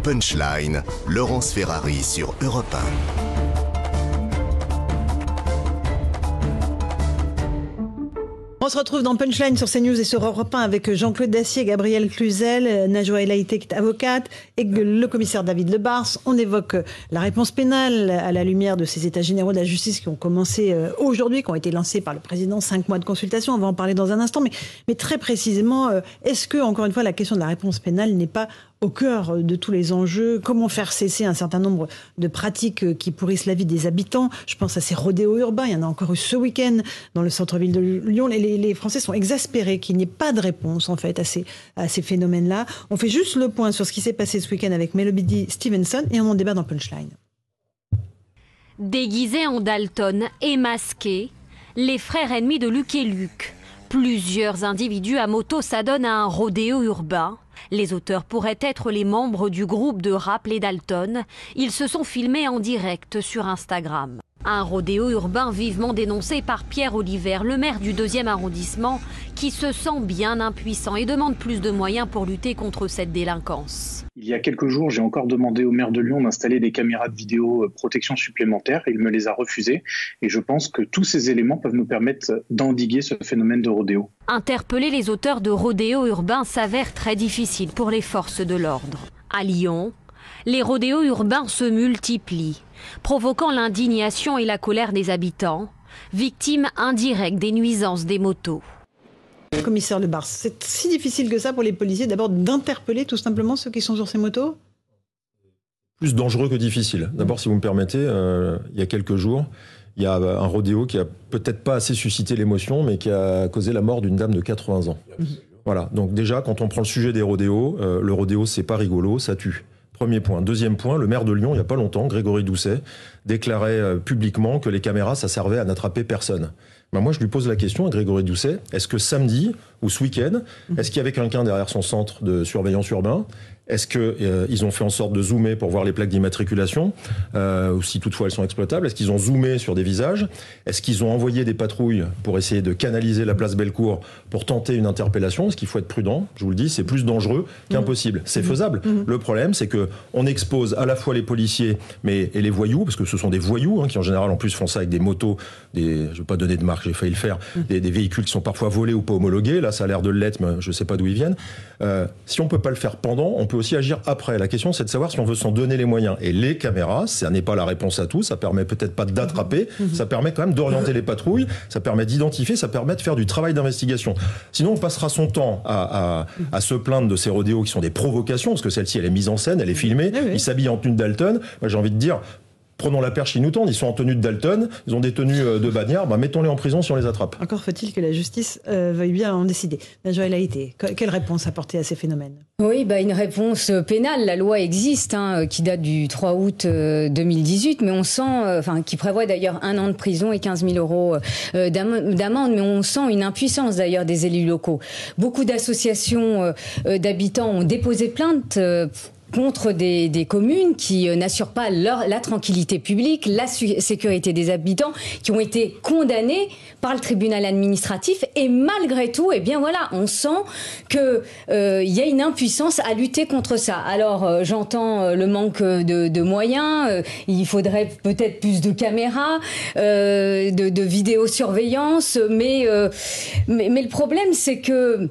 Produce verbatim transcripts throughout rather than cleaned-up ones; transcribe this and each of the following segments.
Punchline, Laurence Ferrari sur Europe un. On se retrouve dans Punchline sur CNews et sur Europe un avec Jean-Claude Dacier, Gabriel Cluzel, Najwa El Haïty qui est avocate et le commissaire David Lebars. On évoque la réponse pénale à la lumière de ces états généraux de la justice qui ont commencé aujourd'hui, qui ont été lancés par le président, cinq mois de consultation. On va en parler dans un instant, mais, mais très précisément, est-ce que, encore une fois, la question de la réponse pénale n'est pas au cœur de tous les enjeux? Comment faire cesser un certain nombre de pratiques qui pourrissent la vie des habitants? Je pense à ces rodéos urbains. Il y en a encore eu ce week-end dans le centre-ville de Lyon. Les, les, les Français sont exaspérés qu'il n'y ait pas de réponse, en fait, à ces, à ces phénomènes-là. On fait juste le point sur ce qui s'est passé ce week-end avec Melody Stevenson et on en débat dans Punchline. Déguisés en Dalton et masqués, les frères ennemis de Luc et Luc. Plusieurs individus à moto s'adonnent à un rodéo urbain. Les auteurs pourraient être les membres du groupe de rap Les Dalton. Ils se sont filmés en direct sur Instagram. Un rodéo urbain vivement dénoncé par Pierre Olivert, le maire du deuxième arrondissement, qui se sent bien impuissant et demande plus de moyens pour lutter contre cette délinquance. Il y a quelques jours, j'ai encore demandé au maire de Lyon d'installer des caméras de vidéo protection supplémentaires et il me les a refusées. Et je pense que tous ces éléments peuvent nous permettre d'endiguer ce phénomène de rodéo. Interpeller les auteurs de rodéos urbains s'avère très difficile pour les forces de l'ordre. À Lyon, les rodéos urbains se multiplient, provoquant l'indignation et la colère des habitants, victimes indirectes des nuisances des motos. Commissaire Lebars, c'est si difficile que ça pour les policiers d'abord d'interpeller tout simplement ceux qui sont sur ces motos? Plus dangereux que difficile. D'abord, si vous me permettez, euh, il y a quelques jours, il y a un rodéo qui a peut-être pas assez suscité l'émotion, mais qui a causé la mort d'une dame de quatre-vingts ans. Mmh. Voilà. Donc déjà, quand on prend le sujet des rodéos, euh, le rodéo, c'est pas rigolo, ça tue. Premier point. Deuxième point, le maire de Lyon, il n'y a pas longtemps, Grégory Doucet, déclarait euh, publiquement que les caméras, ça servait à n'attraper personne. Ben moi, je lui pose la question à Grégory Doucet, est-ce que samedi ou ce week-end, est-ce qu'il y avait quelqu'un derrière son centre de surveillance urbain? Est-ce qu'ils euh, ont fait en sorte de zoomer pour voir les plaques d'immatriculation, euh, ou si toutefois elles sont exploitables? Est-ce qu'ils ont zoomé sur des visages? Est-ce qu'ils ont envoyé des patrouilles pour essayer de canaliser la place Bellecour pour tenter une interpellation? Est-ce qu'il faut être prudent? Je vous le dis, c'est plus dangereux qu'impossible. C'est faisable. Mmh. Le problème, c'est que on expose à la fois les policiers mais, et les voyous, parce que ce sont des voyous hein, qui en général en plus font ça avec des motos, des, je ne vais pas donner de marque, j'ai failli le faire, mmh. des, des véhicules qui sont parfois volés ou pas homologués. Là, ça a l'air de l'être, mais je ne sais pas d'où ils viennent. Euh, si on ne peut pas le faire pendant, on peut aussi agir après. La question, c'est de savoir si on veut s'en donner les moyens. Et les caméras, ça n'est pas la réponse à tout, ça permet peut-être pas d'attraper, mmh. ça permet quand même d'orienter les patrouilles, ça permet d'identifier, ça permet de faire du travail d'investigation. Sinon, on passera son temps à, à, à se plaindre de ces rodéos qui sont des provocations, parce que celle-ci, elle est mise en scène, elle est filmée, oui, oui. Ils s'habillent en tenue de Dalton. Moi, j'ai envie de dire, prenons la perche qui nous tendent, ils sont en tenue de Dalton, ils ont des tenues de bagnards, bah mettons-les en prison si on les attrape. Encore faut-il que la justice euh, veuille bien en décider. Najwa El Haïty, quelle réponse apporter à ces phénomènes? Oui, bah une réponse pénale. La loi existe, hein, qui date du trois août deux mille dix-huit, mais on sent, enfin, euh, qui prévoit d'ailleurs un an de prison et quinze mille euros euh, d'amende, mais on sent une impuissance d'ailleurs des élus locaux. Beaucoup d'associations euh, d'habitants ont déposé plainte euh, contre des, des communes qui euh, n'assurent pas leur, la tranquillité publique, la sécurité des habitants, qui ont été condamnées par le tribunal administratif. Et malgré tout, eh bien voilà, on sent qu'il euh, y a une impuissance à lutter contre ça. Alors, euh, j'entends euh, le manque de, de moyens, euh, il faudrait peut-être plus de caméras, euh, de, de vidéosurveillance, mais, euh, mais, mais le problème, c'est que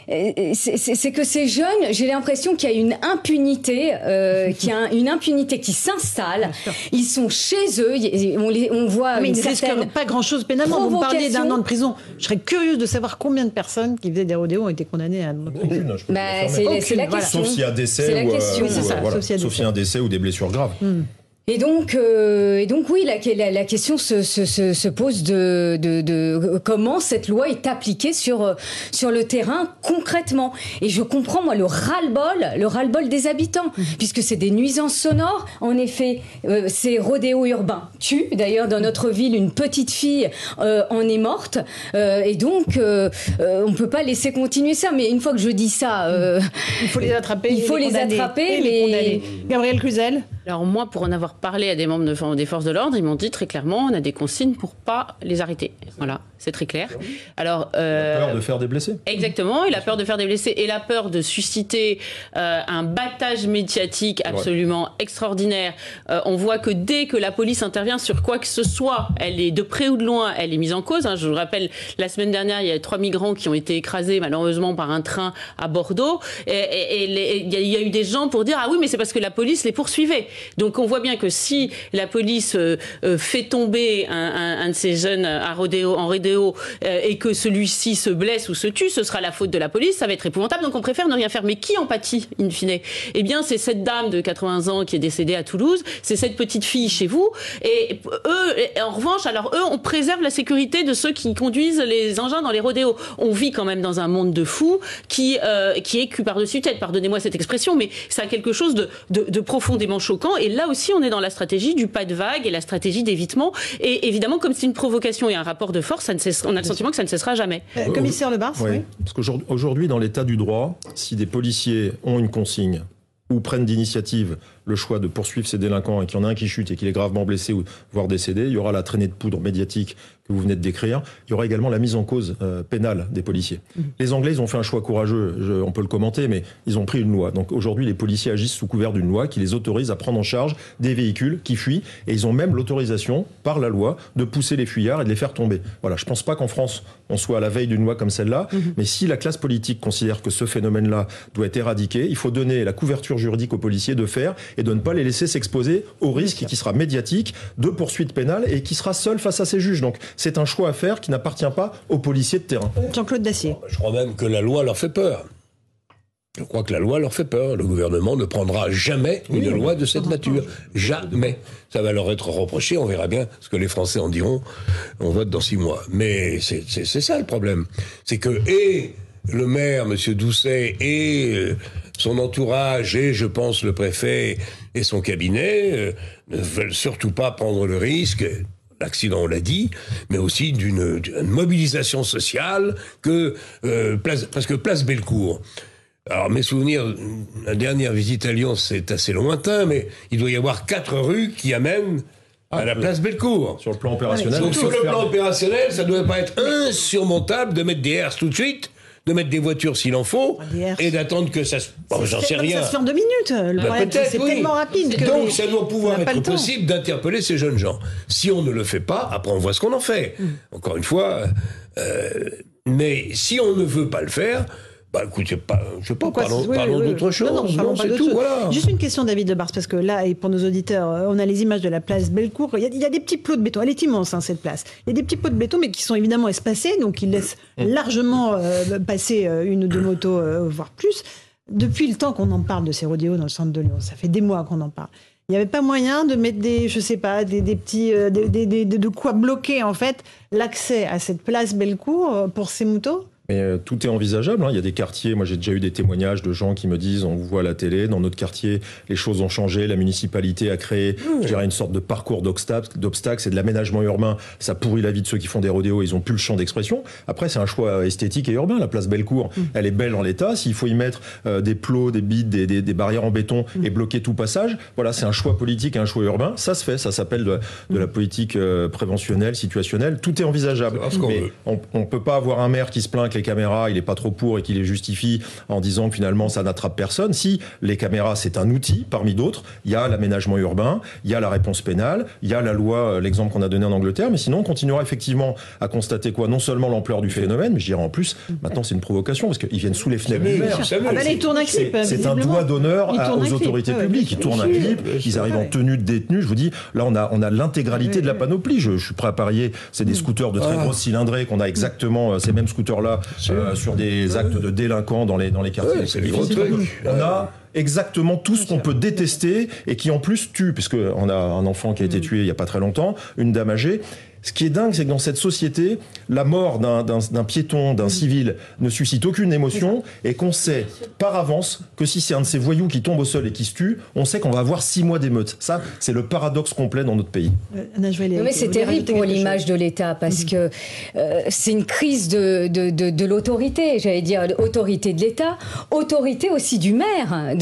c'est que ces jeunes, j'ai l'impression qu'il y a une impunité, euh, qu'il y a un, une impunité qui s'installe. Ils sont chez eux, on, les, on voit mais une ils ne certaine risquent pas grand-chose pénalement. Vous me parlez d'un an de prison. Je serais curieuse de savoir combien de personnes qui faisaient des rodéos ont été condamnées à un an de prison. Aucune, bah, c'est la question. Sauf s'il y a un décès, ou, question, euh, ou, ça. voilà. Sauf s'il y a Sauf s'il y a un décès ou des blessures graves. Hum. Et donc, euh, et donc oui, la, la, la question se, se, se pose de, de, de comment cette loi est appliquée sur sur le terrain concrètement. Et je comprends moi le ras-le-bol, le ras-le-bol des habitants, mmh. puisque c'est des nuisances sonores. En effet, euh, ces rodéos urbains tuent. D'ailleurs, dans notre ville, une petite fille euh, en est morte. Euh, et donc, euh, euh, on peut pas laisser continuer ça. Mais une fois que je dis ça, euh, il faut les attraper. Il faut les, les attraper. Et les condamner. Gabriel Cluzel. Alors moi, pour en avoir parlé à des membres de, des forces de l'ordre, ils m'ont dit très clairement, on a des consignes pour pas les arrêter. Voilà. c'est très clair. Alors, euh, la peur de faire des blessés. Exactement, il a peur de faire des blessés et la peur de susciter euh, un battage médiatique absolument ouais. extraordinaire. Euh, on voit que dès que la police intervient sur quoi que ce soit, elle est de près ou de loin, elle est mise en cause. Hein. Je vous rappelle, la semaine dernière, il y a trois migrants qui ont été écrasés malheureusement par un train à Bordeaux. Et il y, y a eu des gens pour dire « Ah oui, mais c'est parce que la police les poursuivait ». Donc on voit bien que si la police euh, euh, fait tomber un, un, un de ces jeunes à rodéo, en rodéo euh, et que celui-ci se blesse ou se tue, ce sera la faute de la police, ça va être épouvantable. Donc on préfère ne rien faire. Mais qui en pâtit, in fine ? Eh bien, c'est cette dame de quatre-vingts ans qui est décédée à Toulouse, c'est cette petite fille chez vous. Et eux, en revanche, alors eux, on préserve la sécurité de ceux qui conduisent les engins dans les rodéos. On vit quand même dans un monde de fous qui, euh, qui est cul par-dessus tête. Pardonnez-moi cette expression, mais ça a quelque chose de, de, de profondément choquant. Et là aussi, on est dans la stratégie du pas de vague et la stratégie d'évitement. Et évidemment, comme c'est une provocation et un rapport de force, ça ne cesse, on a le sentiment que ça ne cessera jamais. Euh, commissaire Le Bars, oui. oui. Parce qu'aujourd'hui, dans l'état du droit, si des policiers ont une consigne ou prennent d'initiative le choix de poursuivre ces délinquants et qu'il y en a un qui chute et qu'il est gravement blessé ou voire décédé, il y aura la traînée de poudre médiatique que vous venez de décrire. Il y aura également la mise en cause euh, pénale des policiers. Mmh. Les Anglais, ils ont fait un choix courageux, je, on peut le commenter, mais ils ont pris une loi. Donc aujourd'hui, les policiers agissent sous couvert d'une loi qui les autorise à prendre en charge des véhicules qui fuient et ils ont même l'autorisation, par la loi, de pousser les fuyards et de les faire tomber. Voilà, je ne pense pas qu'en France, on soit à la veille d'une loi comme celle-là, mmh. mais si la classe politique considère que ce phénomène-là doit être éradiqué, il faut donner la couverture juridique aux policiers de faire et de ne pas les laisser s'exposer au risque qui sera médiatique de poursuite pénale et qui sera seul face à ses juges. Donc c'est un choix à faire qui n'appartient pas aux policiers de terrain. Jean-Claude Dacier. Je crois même que la loi leur fait peur. Je crois que la loi leur fait peur. Le gouvernement ne prendra jamais une oui, loi de cette nature. Jamais. Ça va leur être reproché. On verra bien ce que les Français en diront. On vote dans six mois. Mais c'est, c'est, c'est ça le problème. C'est que, et le maire, M. Doucet, et son entourage, et je pense le préfet et son cabinet, euh, ne veulent surtout pas prendre le risque, l'accident on l'a dit, mais aussi d'une, d'une mobilisation sociale que, euh, place, parce que Place Bellecour. Alors mes souvenirs, la dernière visite à Lyon, c'est assez lointain, mais il doit y avoir quatre rues qui amènent à la Place Bellecour. Sur le plan opérationnel. Donc sur le plan opérationnel, ça ne doit pas être insurmontable de mettre des herses tout de suite, de mettre des voitures s'il en faut, et d'attendre que ça se... Bon, j'en sais rien. Ça se fait en deux minutes. Le bah, problème, c'est oui. tellement rapide que... Donc les... ça doit pouvoir être possible d'interpeller ces jeunes gens. Si on ne le fait pas, après on voit ce qu'on en fait. Mm. Encore une fois, euh, mais si on ne veut pas le faire... Bah écoutez, pas, je sais pas, Pourquoi, parlons, oui, parlons oui, d'autre chose. Non, non, non c'est tout, voilà. Juste une question, David Le Bars, parce que là, et pour nos auditeurs, on a les images de la place Bellecour. Il y a, il y a des petits plots de béton. Elle est immense, hein, cette place. Il y a des petits plots de béton, mais qui sont évidemment espacés, donc ils laissent mmh. largement euh, passer une ou deux motos, euh, voire plus. Depuis le temps qu'on en parle de ces rodéos dans le centre de Lyon, ça fait des mois qu'on en parle. Il n'y avait pas moyen de mettre des, je sais pas, des, des petits, euh, des, des, des, de quoi bloquer en fait l'accès à cette place Bellecour pour ces motos? Mais euh, tout est envisageable, hein. Il y a des quartiers, moi j'ai déjà eu des témoignages de gens qui me disent on vous voit à la télé, dans notre quartier les choses ont changé, la municipalité a créé mmh. je dirais une sorte de parcours d'obstacles, d'obstacles, c'est de l'aménagement urbain, ça pourrit la vie de ceux qui font des rodéos, ils ont plus le champ d'expression. Après c'est un choix esthétique et urbain, la place Bellecour, mmh. elle est belle en l'état, s'il faut y mettre euh, des plots, des bides, des, des, des barrières en béton mmh. et bloquer tout passage, voilà c'est un choix politique et un choix urbain, ça se fait, ça s'appelle de, de la politique euh, préventionnelle, situationnelle, tout est envisageable. C'est mais on, on peut pas avoir un maire qui se plaint que les caméras, il est pas trop pour et qu'il les justifie en disant que finalement ça n'attrape personne. Si les caméras c'est un outil parmi d'autres, il y a l'aménagement urbain, il y a la réponse pénale, il y a la loi, l'exemple qu'on a donné en Angleterre, mais sinon on continuera effectivement à constater quoi, non seulement l'ampleur du phénomène, mais je dirais en plus maintenant c'est une provocation parce qu'ils viennent sous les fenêtres du maire. Ah bah là, ils tournent un clip. C'est, c'est un doigt d'honneur à, aux autorités publiques. Ils tournent un clip, ils arrivent en tenue de détenu. Je vous dis, là on a on a l'intégralité de la panoplie. Je, je suis prêt à parier, c'est des scooters de très grosse cylindrée qu'on a exactement ces mêmes scooters là. Euh, sur des actes de délinquants dans les, dans les quartiers. Ouais, c'est les gros trucs. On a exactement tout ce qu'on peut détester et qui en plus tue, puisqu'on a un enfant qui a été tué il n'y a pas très longtemps, une dame âgée. Ce qui est dingue, c'est que dans cette société, la mort d'un, d'un, d'un piéton, d'un civil, ne suscite aucune émotion et qu'on sait par avance que si c'est un de ces voyous qui tombe au sol et qui se tue, on sait qu'on va avoir six mois d'émeute. Ça, c'est le paradoxe complet dans notre pays. Euh, non, mais c'est terrible pour l'image chose. de l'État parce mmh. que euh, c'est une crise de, de, de, de l'autorité, j'allais dire, autorité de l'État, autorité aussi du maire. Donc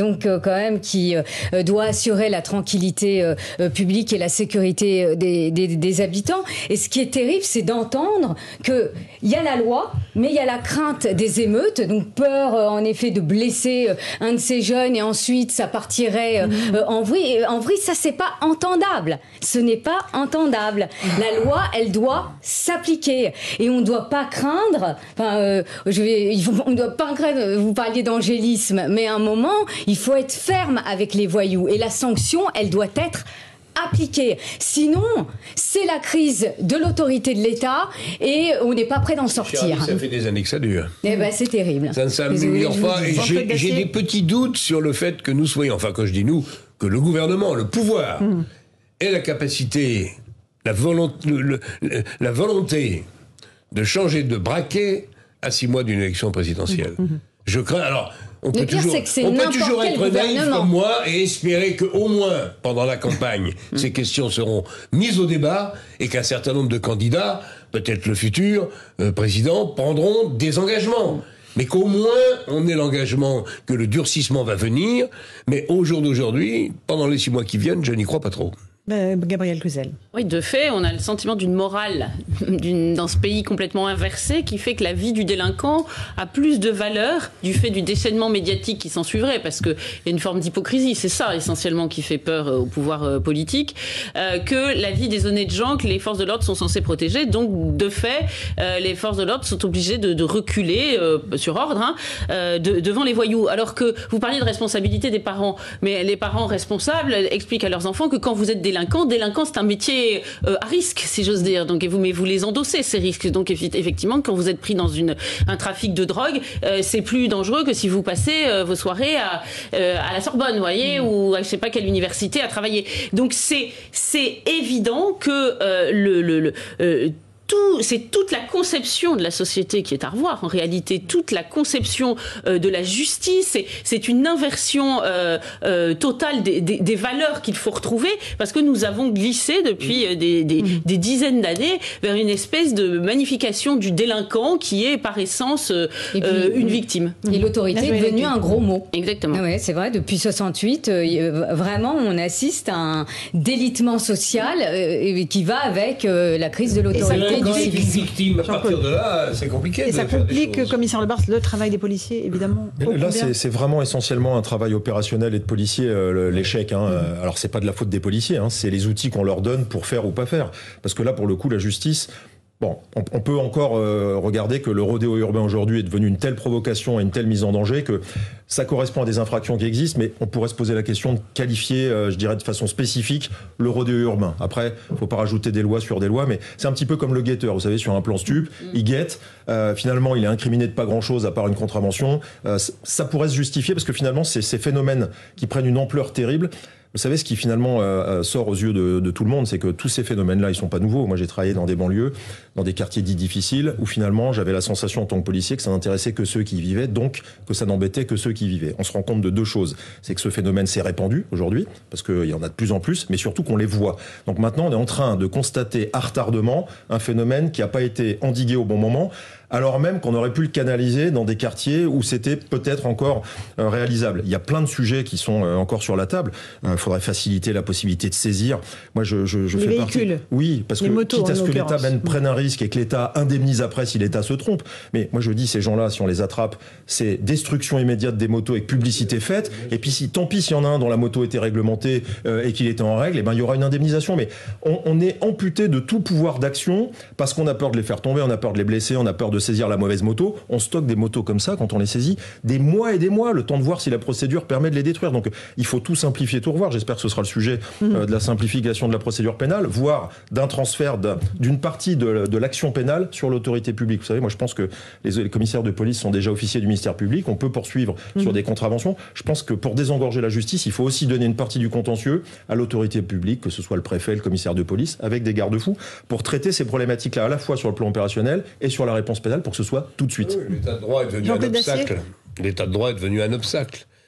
donc euh, quand même qui euh, doit assurer la tranquillité euh, publique et la sécurité euh, des, des, des habitants. Et ce qui est terrible, c'est d'entendre que il y a la loi, mais il y a la crainte des émeutes, donc peur euh, en effet de blesser euh, un de ces jeunes et ensuite ça partirait euh, mmh. euh, en vrille. Et en vrille, ça c'est pas entendable. Ce n'est pas entendable. La loi, elle doit s'appliquer et on ne doit pas craindre. Enfin, euh, je vais, il faut, on ne doit pas craindre. Vous parliez d'angélisme, mais à un moment, il faut être ferme avec les voyous et la sanction, elle doit être appliquée. Sinon, c'est la crise de l'autorité de l'État et on n'est pas prêt d'en sortir. Charlie, ça fait des années que ça dure. Eh ben, c'est terrible. Ça ne s'améliore pas. Et j'ai, j'ai des petits doutes sur le fait que nous soyons, enfin, quand je dis nous, que le gouvernement, le pouvoir, mmh. ait la capacité, la volonté, le, le, la volonté de changer de braquet à six mois d'une élection présidentielle. Mmh. Je crains. Alors, on peut toujours, on peut toujours être naïf comme moi et espérer qu'au moins, pendant la campagne, ces questions seront mises au débat et qu'un certain nombre de candidats, peut-être le futur euh, président, prendront des engagements. Mais qu'au moins, on ait l'engagement que le durcissement va venir. Mais au jour d'aujourd'hui, pendant les six mois qui viennent, je n'y crois pas trop. Euh, Gabrielle Cluzel. Oui, de fait, on a le sentiment d'une morale d'une, dans ce pays complètement inversée qui fait que la vie du délinquant a plus de valeur du fait du déchaînement médiatique qui s'en suivrait, parce qu'il y a une forme d'hypocrisie, c'est ça essentiellement qui fait peur au pouvoir euh, politique, euh, que la vie des honnêtes gens que les forces de l'ordre sont censées protéger. Donc, de fait, euh, les forces de l'ordre sont obligées de, de reculer euh, sur ordre hein, euh, de, devant les voyous. Alors que vous parliez de responsabilité des parents, mais les parents responsables expliquent à leurs enfants que quand vous êtes délinquant, Délinquant, c'est un métier euh, à risque, si j'ose dire. Donc, et vous, mais vous les endossez, ces risques. Donc, effectivement, quand vous êtes pris dans une, un trafic de drogue, euh, c'est plus dangereux que si vous passez euh, vos soirées à, euh, à la Sorbonne, vous voyez, mmh. ou à je sais pas quelle université à travailler. Donc, c'est, c'est évident que euh, le... le, le euh, Tout, c'est toute la conception de la société qui est à revoir. En réalité, toute la conception euh, de la justice, c'est, c'est une inversion euh, euh, totale des, des, des valeurs qu'il faut retrouver, parce que nous avons glissé depuis euh, des, des, des dizaines d'années vers une espèce de magnification du délinquant qui est par essence euh, puis, euh, une victime. Et l'autorité est devenue un gros mot. Exactement. Ah ouais, c'est vrai, depuis soixante-huit, euh, vraiment, on assiste à un délitement social euh, qui va avec euh, la crise de l'autorité. Quand il est victime, à partir de là, c'est compliqué. Et ça complique, commissaire Lebars, le travail des policiers, évidemment. Là, c'est, c'est vraiment essentiellement un travail opérationnel et de policiers, euh, l'échec. Hein. Mmh. Alors, c'est pas de la faute des policiers, hein, c'est les outils qu'on leur donne pour faire ou pas faire. Parce que là, pour le coup, la justice... Bon, on, on peut encore euh, regarder que le rodéo urbain aujourd'hui est devenu une telle provocation et une telle mise en danger que ça correspond à des infractions qui existent, mais on pourrait se poser la question de qualifier, euh, je dirais de façon spécifique, le rodéo urbain. Après, faut pas rajouter des lois sur des lois, mais c'est un petit peu comme le guetteur. Vous savez, sur un plan stup, mmh. il guette, euh, finalement, il est incriminé de pas grand-chose à part une contravention. Euh, ça pourrait se justifier parce que finalement, c'est ces phénomènes qui prennent une ampleur terrible. Vous savez, ce qui finalement euh, sort aux yeux de, de tout le monde, c'est que tous ces phénomènes-là, ils sont pas nouveaux. Moi, j'ai travaillé dans des banlieues, dans des quartiers dits difficiles, où finalement, j'avais la sensation en tant que policier que ça n'intéressait que ceux qui y vivaient, donc que ça n'embêtait que ceux qui y vivaient. On se rend compte de deux choses. C'est que ce phénomène s'est répandu aujourd'hui, parce qu'il y en a de plus en plus, mais surtout qu'on les voit. Donc maintenant, on est en train de constater à retardement un phénomène qui n'a pas été endigué au bon moment, alors même qu'on aurait pu le canaliser dans des quartiers où c'était peut-être encore euh, réalisable. Il y a plein de sujets qui sont euh, encore sur la table. Il euh, faudrait faciliter la possibilité de saisir. Moi, je, je, je les fais véhicules. partie... Oui, parce les que motos, quitte à ce que l'occurrence. l'État prenne un risque et que l'État indemnise après si l'État se trompe. Mais moi, je dis, ces gens-là, si on les attrape, c'est destruction immédiate des motos avec publicité faite. Et puis, si, tant pis s'il y en a un dont la moto était réglementée euh, et qu'il était en règle, eh ben, il y aura une indemnisation. Mais on, on est amputé de tout pouvoir d'action parce qu'on a peur de les faire tomber, on a peur de les blesser, on a peur de saisir la mauvaise moto. On stocke des motos comme ça quand on les saisit des mois et des mois, le temps de voir si la procédure permet de les détruire. Donc il faut tout simplifier, tout revoir. J'espère que ce sera le sujet mmh. euh, de la simplification de la procédure pénale, voire d'un transfert d'un, d'une partie de, de l'action pénale sur l'autorité publique. Vous savez, moi je pense que les, les commissaires de police sont déjà officiers du ministère public. On peut poursuivre mmh. sur des contraventions. Je pense que pour désengorger la justice, il faut aussi donner une partie du contentieux à l'autorité publique, que ce soit le préfet, le commissaire de police, avec des garde-fous, pour traiter ces problématiques-là à la fois sur le plan opérationnel et sur la réponse pénale pour que ce soit tout de suite. Oui, l'état de droit est devenu un obstacle. L'état de droit est devenu un obstacle.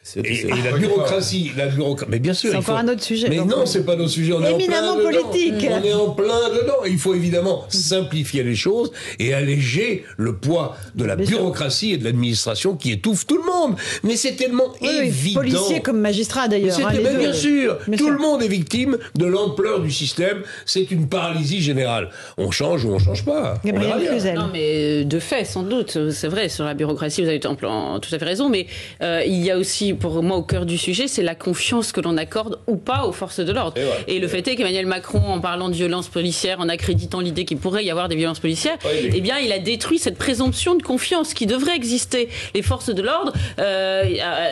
C'est, et, c'est... et la bureaucratie, la bureaucratie, mais bien sûr. C'est il encore faut... un autre sujet. Mais donc, non, c'est pas notre sujet. On est éminemment en plein politique. Dedans. On est en plein dedans. Il faut évidemment simplifier les choses et alléger le poids de la bien bureaucratie sûr. Et de l'administration qui étouffe tout le monde. Mais c'est tellement oui, évident. Policiers comme magistrats d'ailleurs. Hein, les bien deux. sûr. Bien tout sûr. le monde est victime de l'ampleur du système. C'est une paralysie générale. On change ou on change pas. Gabriel Cluzel. Non, mais de fait, sans doute, c'est vrai, sur la bureaucratie, vous avez tout à fait raison, mais euh, il y a aussi, pour moi, au cœur du sujet, c'est la confiance que l'on accorde ou pas aux forces de l'ordre. Et, et le fait est qu'Emmanuel Macron, en parlant de violences policières, en accréditant l'idée qu'il pourrait y avoir des violences policières, oui, eh bien, il a détruit cette présomption de confiance qui devrait exister. Les forces de l'ordre, euh,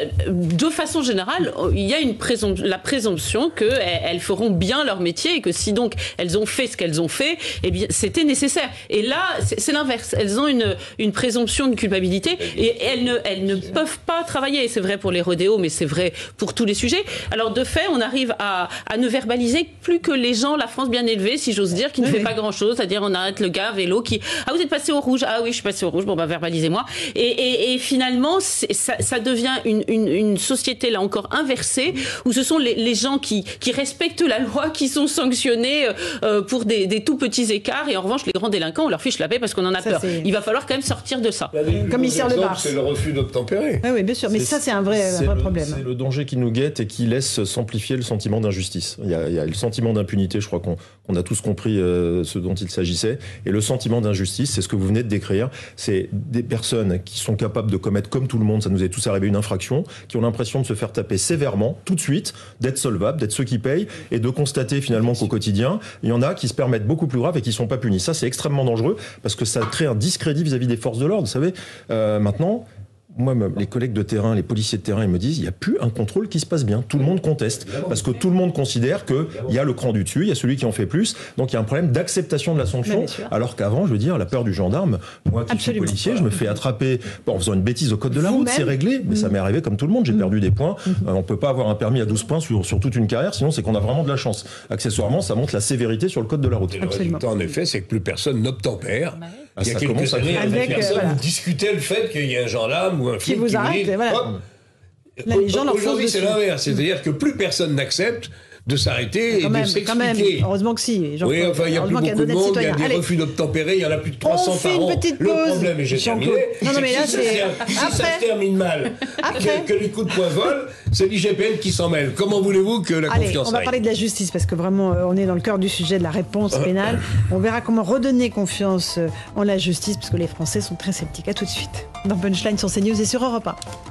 de façon générale, il y a une présump- la présomption qu'elles elles feront bien leur métier et que si donc elles ont fait ce qu'elles ont fait, eh bien, c'était nécessaire. Et là, c'est, c'est l'inverse. Elles ont une, une présomption de culpabilité et elles ne, elles ne peuvent pas travailler. C'est vrai pour les rodéos, mais c'est vrai pour tous les sujets. Alors, de fait, on arrive à, à ne verbaliser plus que les gens, la France bien élevée, si j'ose dire, qui ne oui, fait oui. pas grand-chose. C'est-à-dire, on arrête le gars à vélo qui... Ah, vous êtes passé au rouge. Ah oui, je suis passé au rouge. Bon, bah, verbalisez-moi. Et, et, et finalement, c'est, ça, ça devient une, une, une société, là encore, inversée, où ce sont les, les gens qui, qui respectent la loi, qui sont sanctionnés euh, pour des, des tout petits écarts. Et en revanche, les grands délinquants, on leur fiche la paix parce qu'on en a ça, peur. C'est... Il va falloir quand même sortir de ça. Commissaire Le Bars. C'est le refus d'obtempérer. Oui, oui, bien sûr. Mais c'est, ça, c'est un vrai, un vrai le, problème. C'est le danger qui nous guette et qui laisse s'amplifier le sentiment d'injustice. Il y a, il y a le sentiment d'impunité, je crois qu'on, qu'on a tous compris euh, ce dont il s'agissait. Et le sentiment d'injustice, c'est ce que vous venez de décrire. C'est des personnes qui sont capables de commettre, comme tout le monde, ça nous est tous arrivé, une infraction, qui ont l'impression de se faire taper sévèrement, tout de suite, d'être solvables, d'être ceux qui payent, et de constater finalement qu'au quotidien, il y en a qui se permettent beaucoup plus grave et qui ne sont pas punis. Ça, c'est extrêmement dangereux parce que ça crée un discrédit vis-à-vis des forces de l'ordre. Vous savez, euh, maintenant... Moi, les collègues de terrain, les policiers de terrain, ils me disent il n'y a plus un contrôle qui se passe bien. Tout le monde conteste. Parce que tout le monde considère qu'il y a le cran du dessus, il y a celui qui en fait plus. Donc il y a un problème d'acceptation de la sanction. Alors qu'avant, je veux dire, la peur du gendarme, moi qui Absolument. suis policier, je me fais attraper en faisant une bêtise au code de la route, c'est réglé. Mais mmh. ça m'est arrivé comme tout le monde, j'ai mmh. perdu des points. Mmh. Euh, on ne peut pas avoir un permis à douze points sur, sur toute une carrière, sinon c'est qu'on a vraiment de la chance. Accessoirement, ça montre la sévérité sur le code de la route. Et le résultat, en effet, c'est que plus personne n'obtempère. Ah, il y a ça quelques commence années, à avec avec, personne euh, voilà. vous discutez le fait qu'il y ait un gendarme ou un flic qui vous qui arrête. dit, Voilà. hop. Là, les gens leur Aujourd'hui, foncent c'est dessus. l'inverse. C'est-à-dire que plus personne n'accepte de s'arrêter et Quand même, de quand même. s'expliquer. Heureusement que si. Jean-Claude. Oui, enfin, il y a plus beaucoup de monde, il y a des Allez. refus d'obtempérer, il y en a plus de trois cents On fait par une an. petite Le pause. problème, et j'ai Jean-Claude. terminé, Non, non, mais là, si, c'est- ça, si Après. ça se termine mal, Après. que, que les coups de poing volent, c'est l'I G P N qui s'en mêle. Comment voulez-vous que la Allez, confiance on va aille parler de la justice parce que vraiment, euh, on est dans le cœur du sujet de la réponse pénale. On verra comment redonner confiance euh, en la justice parce que les Français sont très sceptiques. À tout de suite dans Punchline sur CNews et sur Europe un.